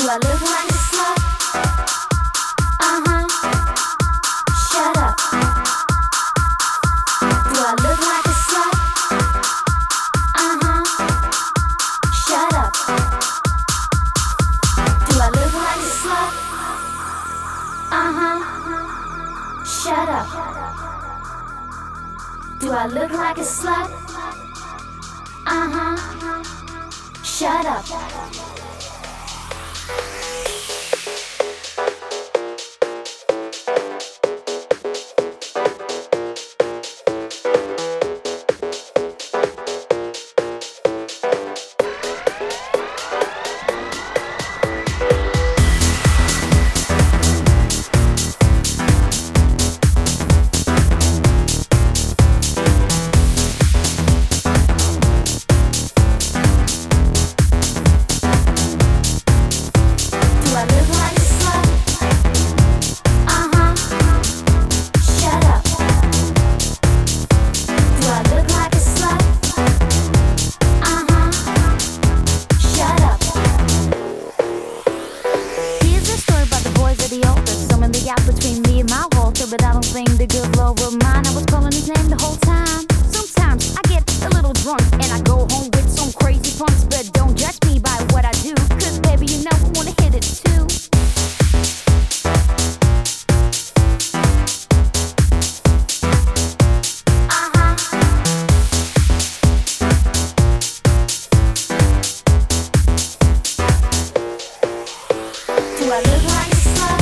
Do I look like a slut? Uh-huh. Shut up. Do I look like a slut? Uh-huh. Shut up. Do I look like a slut? Uh-huh. Shut up. Do I look like a slut? Uh-huh. Shut up. But I don't think the good love of mine. I was calling his name the whole time. Sometimes I get a little drunk and I go home with some crazy punks. But don't judge me by what I do, cause baby, you know I wanna hit it too. Do I look like a slut?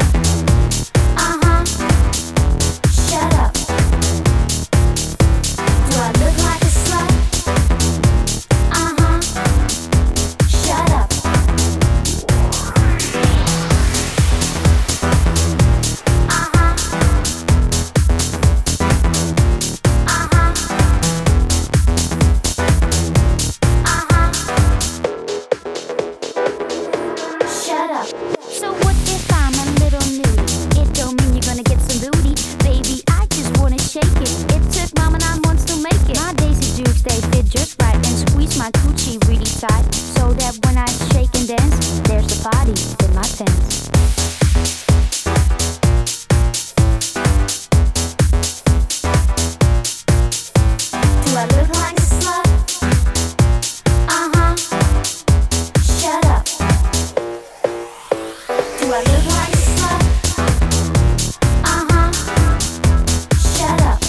So what if I'm a little nudie? It don't mean you're gonna get some booty. Baby, I just wanna shake it. It took mama 9 months to make it. My Daisy Dukes, they fit just right. And squeeze my coochie really tight, so that when I shake and dance, there's a body in my pants. Do I look like a slut? Uh-huh. Shut up. Do I look like a slut? Uh-huh. Shut up.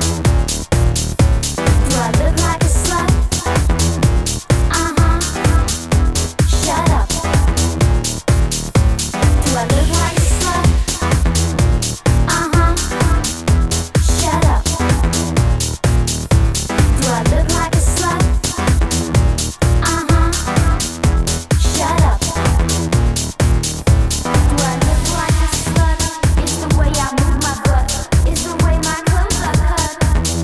Do I look like a slut? Uh-huh. Shut up. Do I look like a slut? Uh-huh. Shut up. Do I look like a slut? Uh-huh. Shut up. Do I look like a slut? It's the way I move my butt. It's the way my clothes are cut.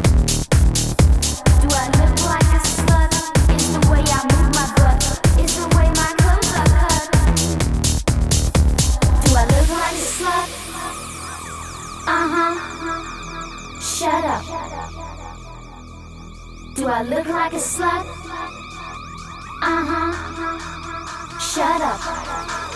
Do I look like a slut? It's the way I move my butt. It's the way my clothes are cut. Do I look like a slut? Uh-huh. Shut up. Do I look like a slut? Uh-huh. Shut up.